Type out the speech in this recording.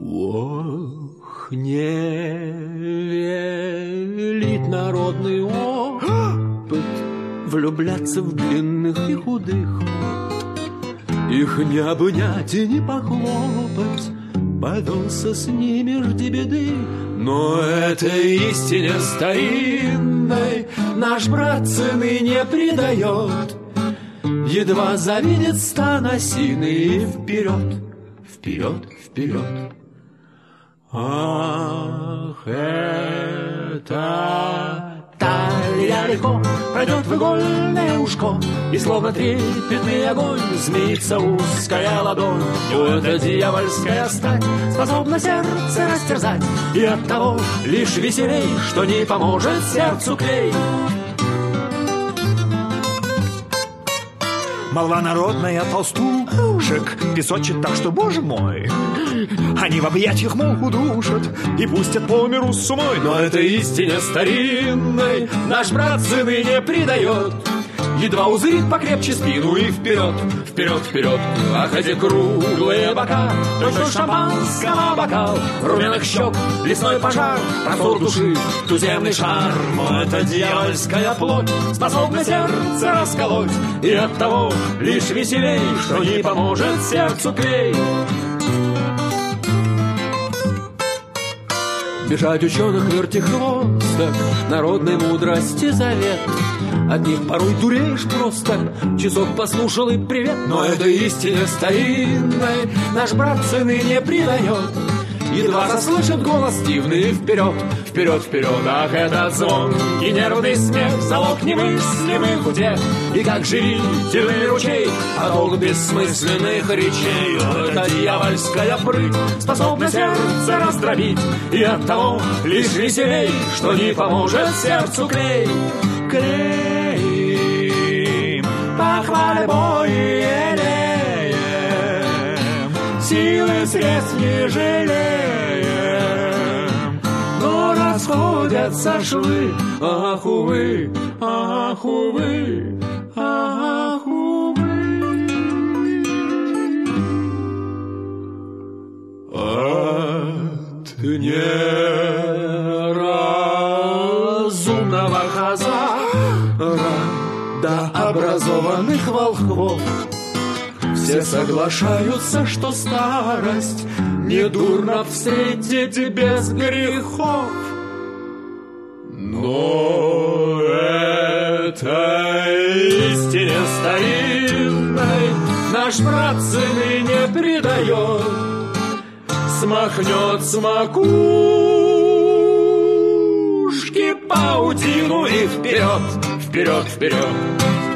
Ох, не велит народный опыт влюбляться в длинных и худых, их не обнять и не похлопать, повелся с ними жди беды. Но этой истине старинной наш брат цены не придает, едва завидит стан осины и вперед, вперед, вперед. Ах, это талия легко пройдет в игольное ушко, и словно трепетный огонь змеится узкая ладонь. И эта дьявольская стать способна сердце растерзать, и оттого лишь веселей, что не поможет сердцу клей. Молва народная толстушек песочит так, что, боже мой, они в объятиях мух удушат и пустят по миру с умой. Но этой истине старинной наш брат цены не придает, едва узрит покрепче спину и вперед, вперед, вперед. Ах, эти круглые бока, точно шампанского бокал, румяных щек, лесной пожар, простор души, туземный шарм. Это дьявольская плоть способна сердце расколоть, и оттого лишь веселей, что не поможет сердцу клей. Бежать ученых вертихвосток, народной мудрости завет. От них порой дуреешь просто, часок послушал и привет. Но этой истине старинной наш брат цены не придает, едва заслышит голос дивный вперед, вперед, вперед. Ах, этот звонкий нервный смех, залог немыслимых утех, и как живительный ручей поток бессмысленных речей. Эта дьявольская прыть способна сердце раздробить, и оттого лишь веселей, что не поможет сердцу клей. Клеим, похвали бои елеем, силы средств не жалеем, но расходятся швы. Ах, увы, ах, увы, ах, увы. От неразумного хазара до образованных волхвов все соглашаются, что старость недурно встретить без грехов. Но этой истине старинной наш брат цены не придает, смахнет с макушки паутину и вперед, вперед, вперед.